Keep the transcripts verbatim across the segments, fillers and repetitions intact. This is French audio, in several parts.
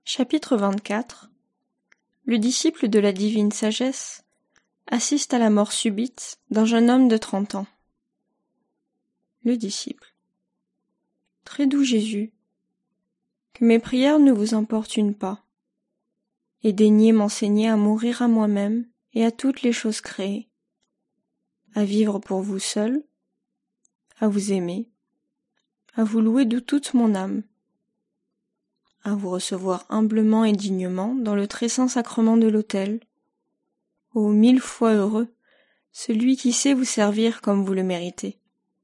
Chapitre vingt-quatre. Le disciple de la divine sagesse assiste à la mort subite d'un jeune homme de trente ans. Le disciple. Très doux Jésus, que mes prières ne vous importunent pas, et daignez m'enseigner à mourir à moi-même et à toutes les choses créées, à vivre pour vous seul, à vous aimer, à vous louer de toute mon âme, à vous recevoir humblement et dignement dans le très saint sacrement de l'autel. Ô mille fois heureux, celui qui sait vous servir comme vous le méritez.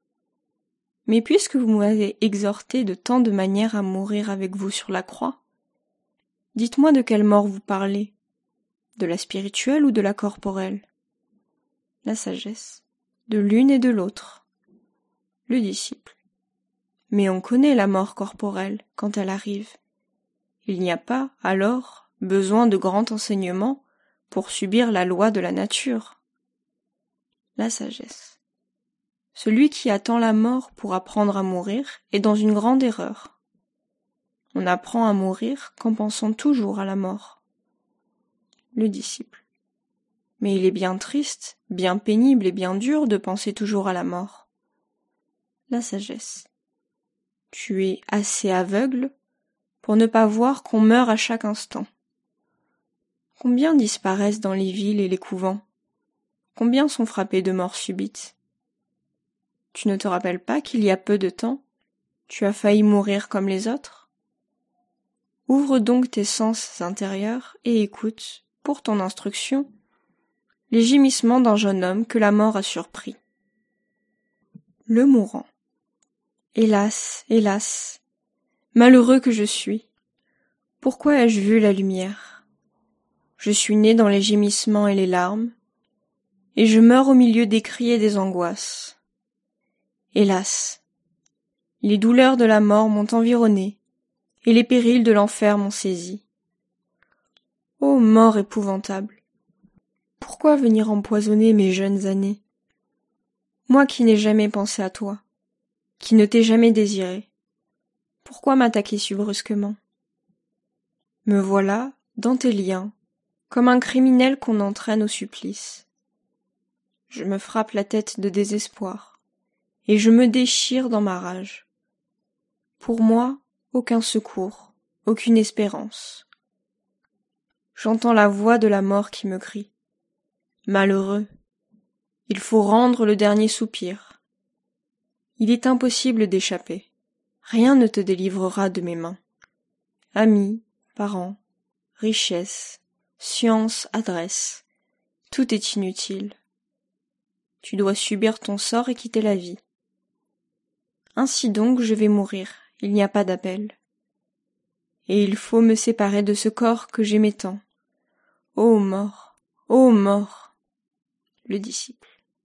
Mais puisque vous m'avez exhorté de tant de manières à mourir avec vous sur la croix, dites-moi de quelle mort vous parlez, de la spirituelle ou de la corporelle? La sagesse, de l'une et de l'autre. Le disciple. Mais on connaît la mort corporelle quand elle arrive. Il n'y a pas, alors, besoin de grand enseignement pour subir la loi de la nature. La sagesse. Celui qui attend la mort pour apprendre à mourir est dans une grande erreur. On apprend à mourir qu'en pensant toujours à la mort. Le disciple. Mais il est bien triste, bien pénible et bien dur de penser toujours à la mort. La sagesse. Tu es assez aveugle pour ne pas voir qu'on meurt à chaque instant. Combien disparaissent dans les villes et les couvents? Combien sont frappés de mort subite? Tu ne te rappelles pas qu'il y a peu de temps, tu as failli mourir comme les autres? Ouvre donc tes sens intérieurs et écoute, pour ton instruction, les gémissements d'un jeune homme que la mort a surpris. Le mourant. Hélas, hélas, malheureux que je suis, pourquoi ai-je vu la lumière? Je suis né dans les gémissements et les larmes, et je meurs au milieu des cris et des angoisses. Hélas, les douleurs de la mort m'ont environné, et les périls de l'enfer m'ont saisi. Ô mort épouvantable! Pourquoi venir empoisonner mes jeunes années? Moi qui n'ai jamais pensé à toi, qui ne t'ai jamais désiré, pourquoi m'attaquer si brusquement? Me voilà, dans tes liens, comme un criminel qu'on entraîne au supplice. Je me frappe la tête de désespoir, et je me déchire dans ma rage. Pour moi, aucun secours, aucune espérance. J'entends la voix de la mort qui me crie. Malheureux, il faut rendre le dernier soupir. Il est impossible d'échapper. Rien ne te délivrera de mes mains. Amis, parents, richesse, science, adresse, tout est inutile. Tu dois subir ton sort et quitter la vie. Ainsi donc je vais mourir, il n'y a pas d'appel. Et il faut me séparer de ce corps que j'aimais tant. Ô mort, ô mort! Le disciple.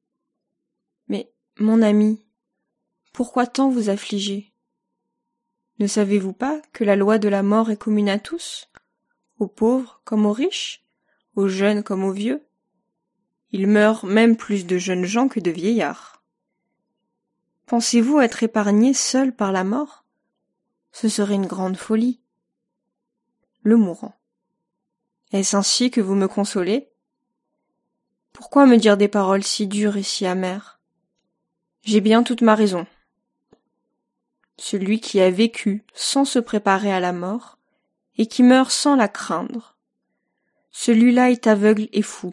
Mais, mon ami, pourquoi tant vous affliger? Ne savez-vous pas que la loi de la mort est commune à tous, aux pauvres comme aux riches, aux jeunes comme aux vieux? Il meurt même plus de jeunes gens que de vieillards. Pensez-vous être épargné seul par la mort? Ce serait une grande folie. Le mourant. Est-ce ainsi que vous me consolez? Pourquoi me dire des paroles si dures et si amères? J'ai bien toute ma raison. Celui qui a vécu sans se préparer à la mort, et qui meurt sans la craindre, celui-là est aveugle et fou.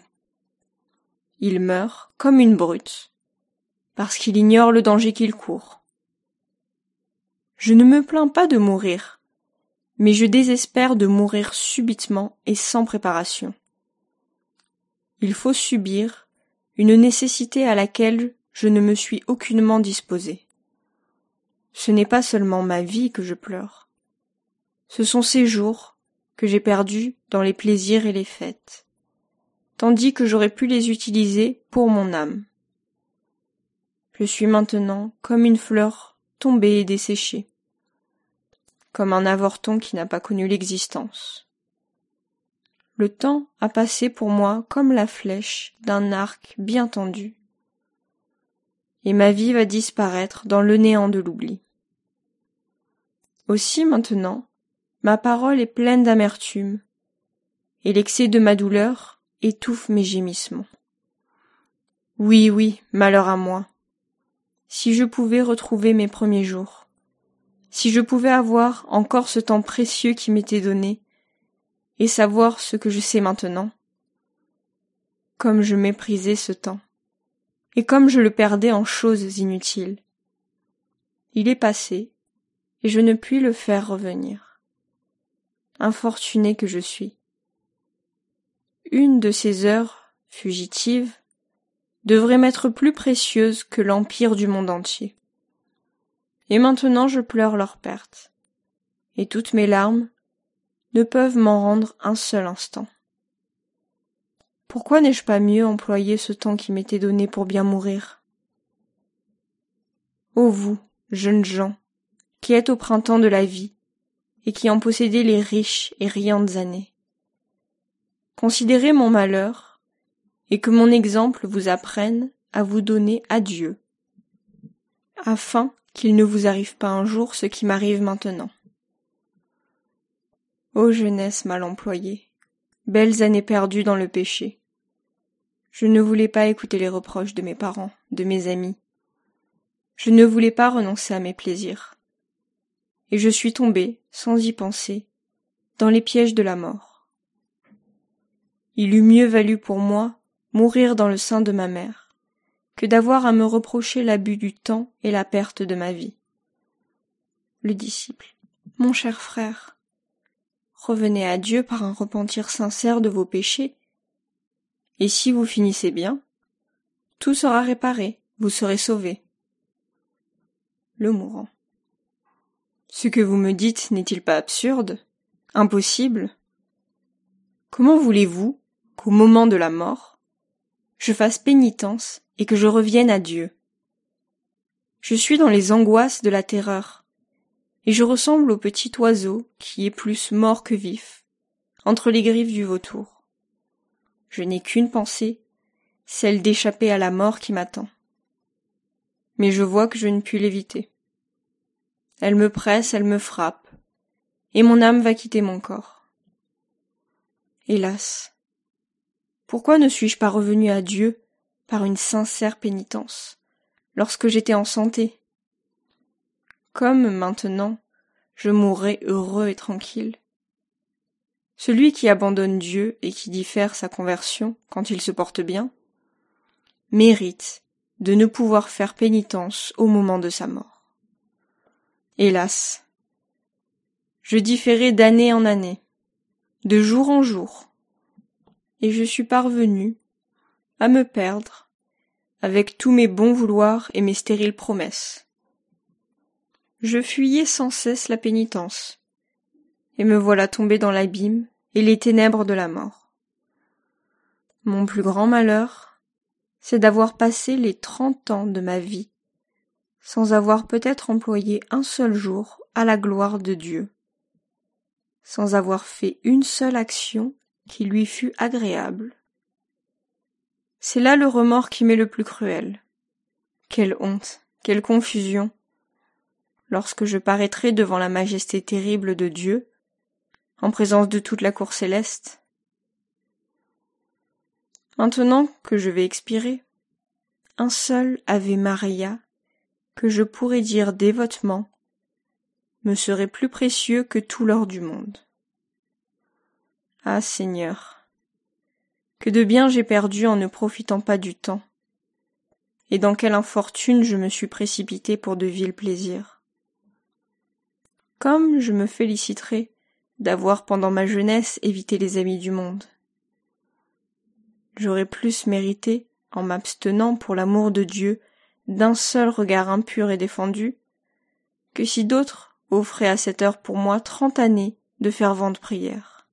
Il meurt comme une brute, parce qu'il ignore le danger qu'il court. Je ne me plains pas de mourir, mais je désespère de mourir subitement et sans préparation. Il faut subir une nécessité à laquelle je ne me suis aucunement disposé. Ce n'est pas seulement ma vie que je pleure. Ce sont ces jours que j'ai perdus dans les plaisirs et les fêtes, tandis que j'aurais pu les utiliser pour mon âme. Je suis maintenant comme une fleur tombée et desséchée, comme un avorton qui n'a pas connu l'existence. Le temps a passé pour moi comme la flèche d'un arc bien tendu, et ma vie va disparaître dans le néant de l'oubli. Aussi maintenant, ma parole est pleine d'amertume, et l'excès de ma douleur étouffe mes gémissements. Oui, oui, malheur à moi. Si je pouvais retrouver mes premiers jours, si je pouvais avoir encore ce temps précieux qui m'était donné, et savoir ce que je sais maintenant, comme je méprisais ce temps, et comme je le perdais en choses inutiles. Il est passé, et je ne puis le faire revenir. Infortuné que je suis. Une de ces heures fugitives devrait m'être plus précieuse que l'empire du monde entier. Et maintenant je pleure leur perte, et toutes mes larmes ne peuvent m'en rendre un seul instant. Pourquoi n'ai-je pas mieux employé ce temps qui m'était donné pour bien mourir? Ô vous, jeunes gens, qui êtes au printemps de la vie, et qui en possédez les riches et riantes années, considérez mon malheur, et que mon exemple vous apprenne à vous donner à Dieu, afin qu'il ne vous arrive pas un jour ce qui m'arrive maintenant. Ô jeunesse mal employée, belles années perdues dans le péché, je ne voulais pas écouter les reproches de mes parents, de mes amis. Je ne voulais pas renoncer à mes plaisirs. Et je suis tombé, sans y penser, dans les pièges de la mort. Il eût mieux valu pour moi mourir dans le sein de ma mère, que d'avoir à me reprocher l'abus du temps et la perte de ma vie. Le disciple. Mon cher frère, revenez à Dieu par un repentir sincère de vos péchés, et si vous finissez bien, tout sera réparé, vous serez sauvé. Le mourant. Ce que vous me dites n'est-il pas absurde, impossible? Comment voulez-vous qu'au moment de la mort, je fasse pénitence et que je revienne à Dieu? Je suis dans les angoisses de la terreur, et je ressemble au petit oiseau qui est plus mort que vif, entre les griffes du vautour. Je n'ai qu'une pensée, celle d'échapper à la mort qui m'attend. Mais je vois que je ne puis l'éviter. Elle me presse, elle me frappe, et mon âme va quitter mon corps. Hélas, pourquoi ne suis-je pas revenu à Dieu par une sincère pénitence, lorsque j'étais en santé? Comme maintenant, je mourrai heureux et tranquille. Celui qui abandonne Dieu et qui diffère sa conversion quand il se porte bien, mérite de ne pouvoir faire pénitence au moment de sa mort. Hélas, je différai d'année en année, de jour en jour, et je suis parvenu à me perdre avec tous mes bons vouloirs et mes stériles promesses. Je fuyais sans cesse la pénitence, et me voilà tombé dans l'abîme et les ténèbres de la mort. Mon plus grand malheur, c'est d'avoir passé les trente ans de ma vie sans avoir peut-être employé un seul jour à la gloire de Dieu, sans avoir fait une seule action qui lui fût agréable. C'est là le remords qui m'est le plus cruel. Quelle honte, quelle confusion, lorsque je paraîtrai devant la majesté terrible de Dieu, en présence de toute la cour céleste. Maintenant que je vais expirer, un seul Ave Maria, que je pourrais dire dévotement, me serait plus précieux que tout l'or du monde. Ah Seigneur, que de bien j'ai perdu en ne profitant pas du temps, et dans quelle infortune je me suis précipité pour de vils plaisirs. Comme je me féliciterai d'avoir pendant ma jeunesse évité les amis du monde. J'aurais plus mérité, en m'abstenant pour l'amour de Dieu d'un seul regard impur et défendu, que si d'autres offraient à cette heure pour moi trente années de ferventes prières.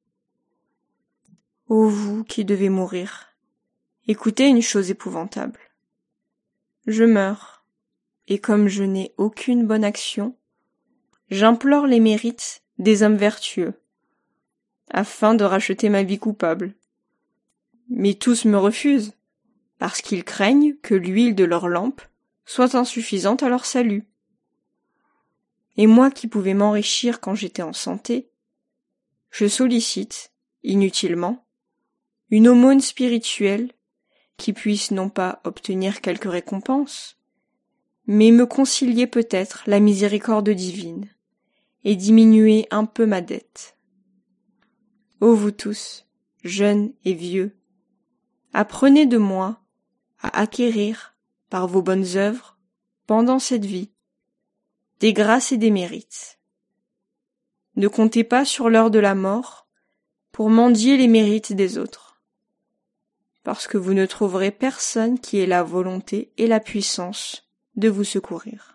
Ô vous qui devez mourir, écoutez une chose épouvantable. Je meurs, et comme je n'ai aucune bonne action, j'implore les mérites des hommes vertueux, afin de racheter ma vie coupable. Mais tous me refusent, parce qu'ils craignent que l'huile de leur lampe soit insuffisante à leur salut. Et moi qui pouvais m'enrichir quand j'étais en santé, je sollicite, inutilement, une aumône spirituelle qui puisse non pas obtenir quelque récompense, mais me concilier peut-être la miséricorde divine et diminuer un peu ma dette. Ô vous tous, jeunes et vieux, apprenez de moi à acquérir, par vos bonnes œuvres, pendant cette vie, des grâces et des mérites. Ne comptez pas sur l'heure de la mort pour mendier les mérites des autres, parce que vous ne trouverez personne qui ait la volonté et la puissance de vous secourir.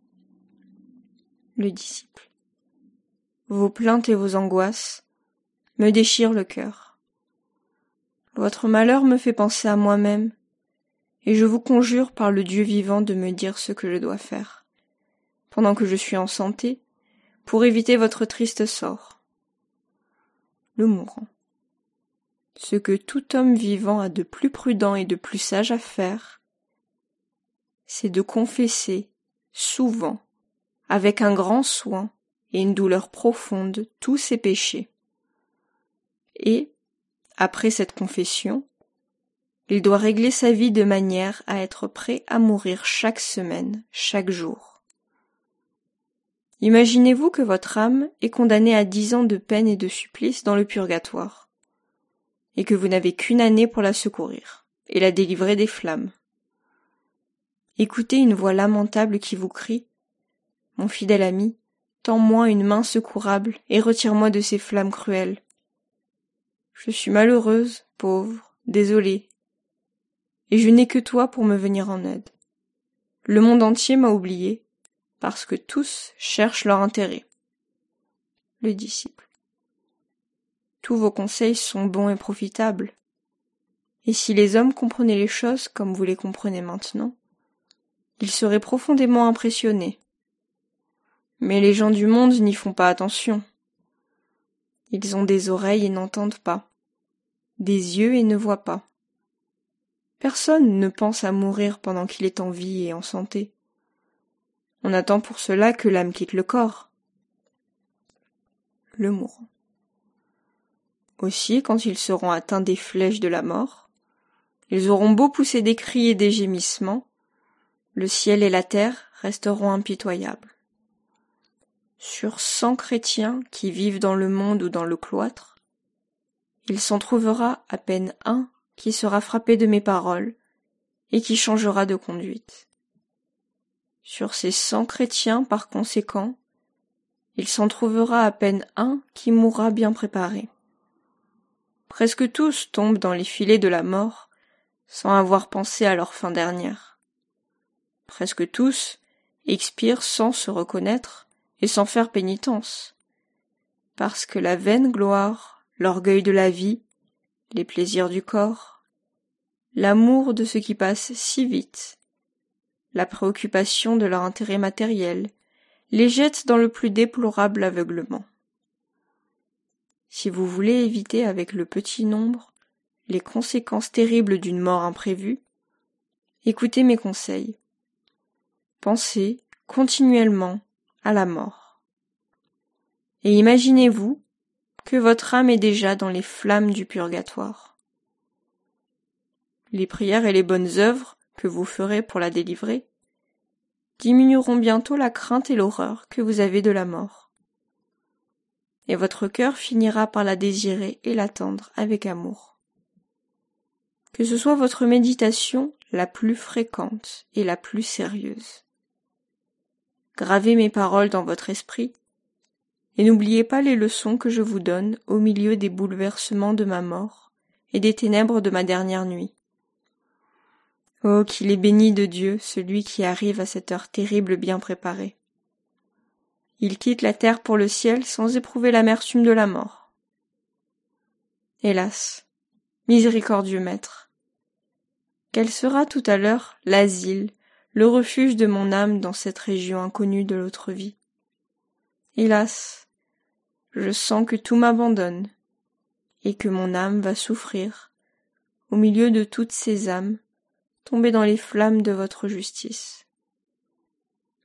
Le disciple. Vos plaintes et vos angoisses me déchirent le cœur. Votre malheur me fait penser à moi-même, et je vous conjure par le Dieu vivant de me dire ce que je dois faire, pendant que je suis en santé, pour éviter votre triste sort. Le mourant. Ce que tout homme vivant a de plus prudent et de plus sage à faire, c'est de confesser, souvent, avec un grand soin et une douleur profonde, tous ses péchés. Et, après cette confession, il doit régler sa vie de manière à être prêt à mourir chaque semaine, chaque jour. Imaginez-vous que votre âme est condamnée à dix ans de peine et de supplice dans le purgatoire, et que vous n'avez qu'une année pour la secourir et la délivrer des flammes. Écoutez une voix lamentable qui vous crie « Mon fidèle ami, tends-moi une main secourable et retire-moi de ces flammes cruelles. Je suis malheureuse, pauvre, désolée, et je n'ai que toi pour me venir en aide. Le monde entier m'a oublié, parce que tous cherchent leur intérêt. » Le disciple. Tous vos conseils sont bons et profitables. Et si les hommes comprenaient les choses comme vous les comprenez maintenant, ils seraient profondément impressionnés. Mais les gens du monde n'y font pas attention. Ils ont des oreilles et n'entendent pas, des yeux et ne voient pas. Personne ne pense à mourir pendant qu'il est en vie et en santé. On attend pour cela que l'âme quitte le corps. Le mourant. Aussi, quand ils seront atteints des flèches de la mort, ils auront beau pousser des cris et des gémissements, le ciel et la terre resteront impitoyables. Sur cent chrétiens qui vivent dans le monde ou dans le cloître, il s'en trouvera à peine un qui sera frappé de mes paroles et qui changera de conduite. Sur ces cent chrétiens, par conséquent, il s'en trouvera à peine un qui mourra bien préparé. Presque tous tombent dans les filets de la mort sans avoir pensé à leur fin dernière. Presque tous expirent sans se reconnaître et sans faire pénitence, parce que la vaine gloire, l'orgueil de la vie, les plaisirs du corps, l'amour de ce qui passe si vite, la préoccupation de leur intérêt matériel, les jettent dans le plus déplorable aveuglement. Si vous voulez éviter avec le petit nombre les conséquences terribles d'une mort imprévue, écoutez mes conseils. Pensez continuellement à la mort. Et imaginez-vous que votre âme est déjà dans les flammes du purgatoire. Les prières et les bonnes œuvres que vous ferez pour la délivrer diminueront bientôt la crainte et l'horreur que vous avez de la mort. Et votre cœur finira par la désirer et l'attendre avec amour. Que ce soit votre méditation la plus fréquente et la plus sérieuse. Gravez mes paroles dans votre esprit, et n'oubliez pas les leçons que je vous donne au milieu des bouleversements de ma mort et des ténèbres de ma dernière nuit. Oh, qu'il est béni de Dieu, celui qui arrive à cette heure terrible bien préparée. Il quitte la terre pour le ciel sans éprouver l'amertume de la mort. Hélas, miséricordieux Maître, quel sera tout à l'heure l'asile, le refuge de mon âme dans cette région inconnue de l'autre vie? Hélas, je sens que tout m'abandonne, et que mon âme va souffrir, au milieu de toutes ces âmes, tombées dans les flammes de votre justice.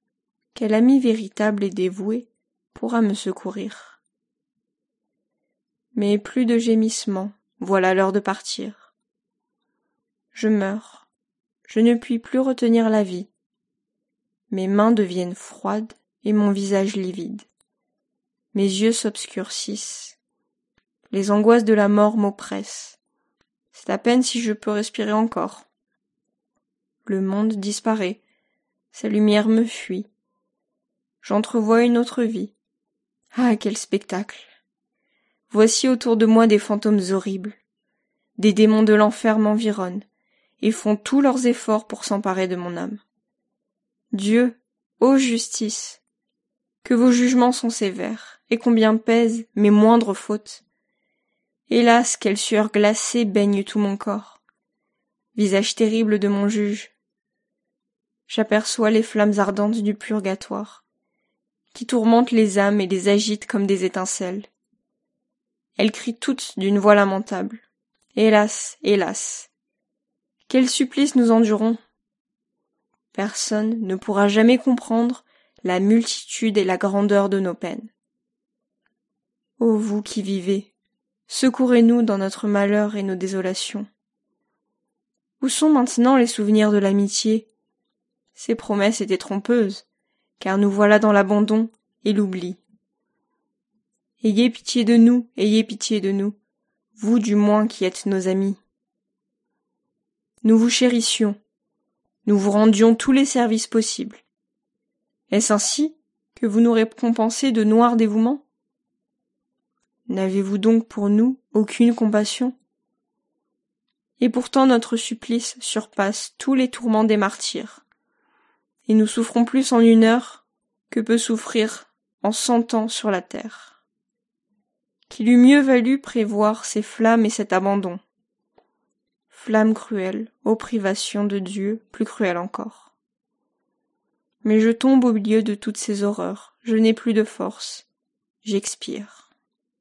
Quel ami véritable et dévoué pourra me secourir? Mais plus de gémissements, voilà l'heure de partir. Je meurs, je ne puis plus retenir la vie. Mes mains deviennent froides et mon visage livide. Mes yeux s'obscurcissent. Les angoisses de la mort m'oppressent. C'est à peine si je peux respirer encore. Le monde disparaît, sa lumière me fuit. J'entrevois une autre vie. Ah, quel spectacle! Voici autour de moi des fantômes horribles. Des démons de l'enfer m'environnent et font tous leurs efforts pour s'emparer de mon âme. Dieu, ô justice, que vos jugements sont sévères, et combien pèsent mes moindres fautes. Hélas, quelle sueur glacée baigne tout mon corps. Visage terrible de mon juge. J'aperçois les flammes ardentes du purgatoire, qui tourmentent les âmes et les agitent comme des étincelles. Elles crient toutes d'une voix lamentable. Hélas, hélas! Quel supplice nous endurons! Personne ne pourra jamais comprendre la multitude et la grandeur de nos peines. Ô vous qui vivez, secourez-nous dans notre malheur et nos désolations. Où sont maintenant les souvenirs de l'amitié? Ces promesses étaient trompeuses, car nous voilà dans l'abandon et l'oubli. Ayez pitié de nous, ayez pitié de nous, vous du moins qui êtes nos amis. Nous vous chérissions, nous vous rendions tous les services possibles. Est-ce ainsi que vous nous récompensez de noirs dévouements? N'avez-vous donc pour nous aucune compassion? Et pourtant notre supplice surpasse tous les tourments des martyrs, et nous souffrons plus en une heure que peut souffrir en cent ans sur la terre. Qu'il eût mieux valu prévoir ces flammes et cet abandon. Flammes cruelles, ô privations de Dieu, plus cruelles encore. Mais je tombe au milieu de toutes ces horreurs, je n'ai plus de force, j'expire.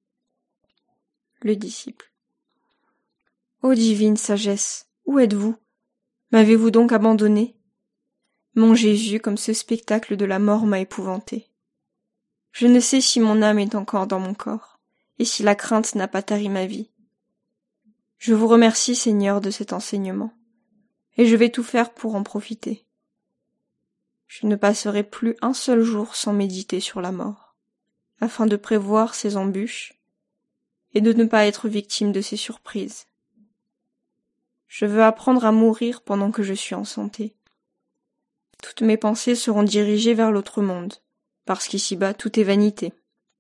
Le disciple. Ô divine sagesse, où êtes-vous? M'avez-vous donc abandonné? Mon Jésus, comme ce spectacle de la mort m'a épouvanté. Je ne sais si mon âme est encore dans mon corps, et si la crainte n'a pas tari ma vie. Je vous remercie, Seigneur, de cet enseignement, et je vais tout faire pour en profiter. Je ne passerai plus un seul jour sans méditer sur la mort, afin de prévoir ses embûches et de ne pas être victime de ses surprises. Je veux apprendre à mourir pendant que je suis en santé. Toutes mes pensées seront dirigées vers l'autre monde, parce qu'ici-bas tout est vanité.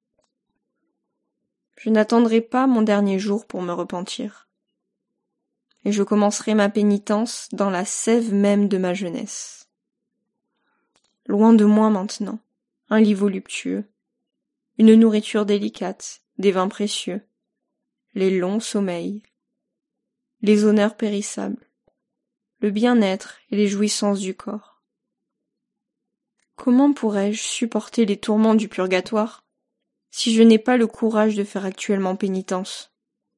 Je n'attendrai pas mon dernier jour pour me repentir, et je commencerai ma pénitence dans la sève même de ma jeunesse. Loin de moi maintenant, un lit voluptueux, une nourriture délicate, des vins précieux, les longs sommeils, les honneurs périssables, le bien-être et les jouissances du corps. Comment pourrais-je supporter les tourments du purgatoire si je n'ai pas le courage de faire actuellement pénitence?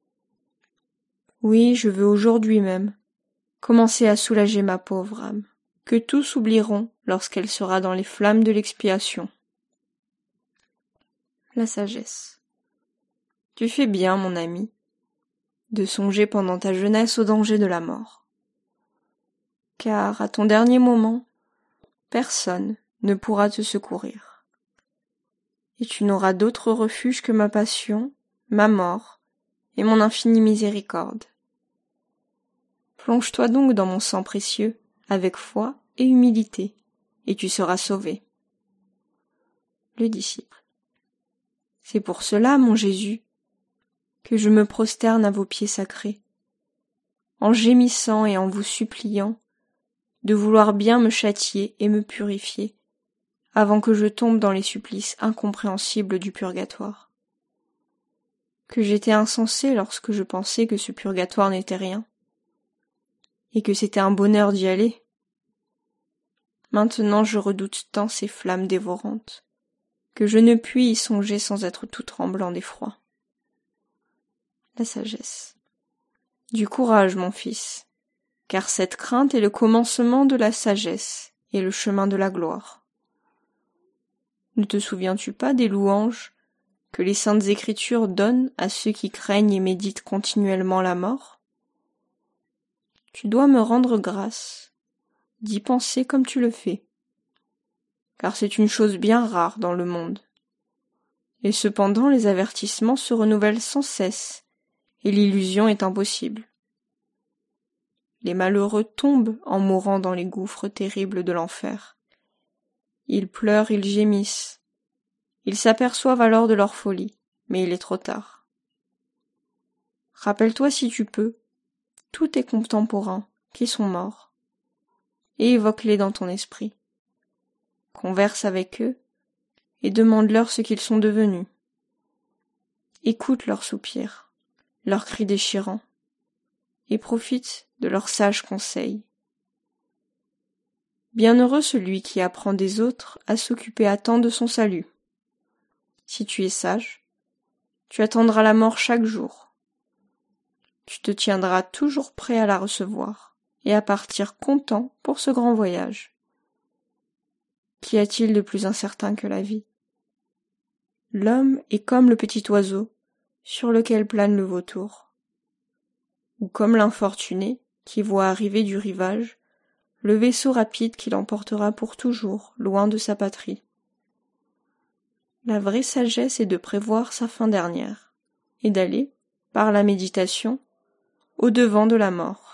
Oui, je veux aujourd'hui même commencer à soulager ma pauvre âme, que tous oublieront lorsqu'elle sera dans les flammes de l'expiation. La sagesse. Tu fais bien, mon ami, de songer pendant ta jeunesse au danger de la mort. Car à ton dernier moment, personne ne pourra te secourir. Et tu n'auras d'autre refuge que ma passion, ma mort et mon infinie miséricorde. Plonge-toi donc dans mon sang précieux, avec foi et humilité, et tu seras sauvé. Le disciple. C'est pour cela, mon Jésus, que je me prosterne à vos pieds sacrés, en gémissant et en vous suppliant de vouloir bien me châtier et me purifier, avant que je tombe dans les supplices incompréhensibles du purgatoire. Que j'étais insensé lorsque je pensais que ce purgatoire n'était rien, et que c'était un bonheur d'y aller. Maintenant je redoute tant ces flammes dévorantes, que je ne puis y songer sans être tout tremblant d'effroi. La sagesse. Du courage, mon fils, car cette crainte est le commencement de la sagesse et le chemin de la gloire. Ne te souviens-tu pas des louanges que les saintes écritures donnent à ceux qui craignent et méditent continuellement la mort? Tu dois me rendre grâce, d'y penser comme tu le fais, car c'est une chose bien rare dans le monde. Et cependant les avertissements se renouvellent sans cesse, et l'illusion est impossible. Les malheureux tombent en mourant dans les gouffres terribles de l'enfer. Ils pleurent, ils gémissent. Ils s'aperçoivent alors de leur folie, mais il est trop tard. Rappelle-toi si tu peux, tous tes contemporains qui sont morts, et évoque-les dans ton esprit. Converse avec eux, et demande-leur ce qu'ils sont devenus. Écoute leurs soupirs, leurs cris déchirants, et profite de leurs sages conseils. Bienheureux celui qui apprend des autres à s'occuper à temps de son salut. Si tu es sage, tu attendras la mort chaque jour. Tu te tiendras toujours prêt à la recevoir et à partir content pour ce grand voyage. Qu'y a-t-il de plus incertain que la vie? L'homme est comme le petit oiseau sur lequel plane le vautour, ou comme l'infortuné qui voit arriver du rivage le vaisseau rapide qui l'emportera pour toujours loin de sa patrie. La vraie sagesse est de prévoir sa fin dernière, et d'aller, par la méditation, au-devant de la mort.